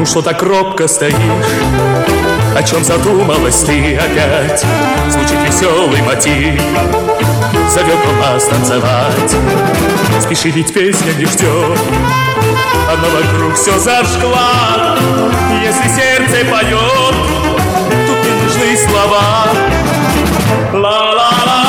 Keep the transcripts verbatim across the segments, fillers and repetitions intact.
что так робко стоишь? О чем задумалась ты опять? Звучит веселый мотив, зовет он нас танцевать. Спеши, ведь песня не ждет, она вокруг все зажгла. Если сердце поет, тут не нужны слова. Ла-ла-ла-ла.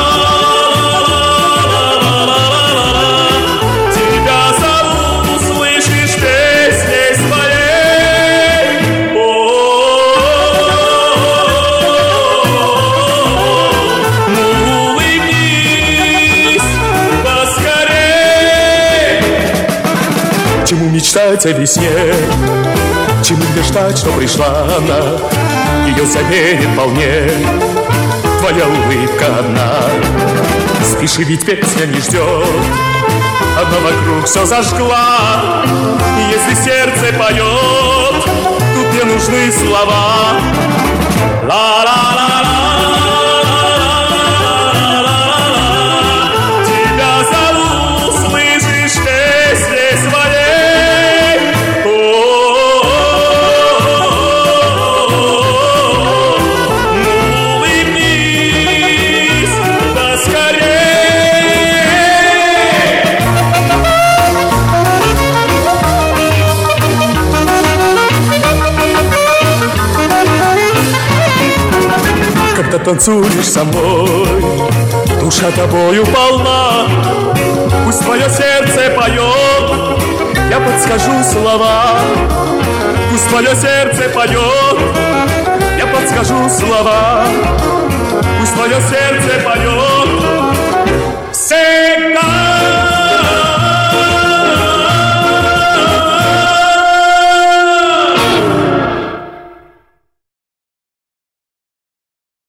Чему мечтать о весне? Чему не ждать, что пришла она? Ее заменит вполне твоя улыбка одна. Спеши, ведь песня не ждет, она вокруг все зажгла. Если сердце поет, тут не нужны слова. Ла-ла-ла-ла. Когда танцуешь со мной, душа тобою полна. Пусть твое сердце поет, я подскажу слова. Пусть твое сердце поет, я подскажу слова. Пусть твое сердце поет.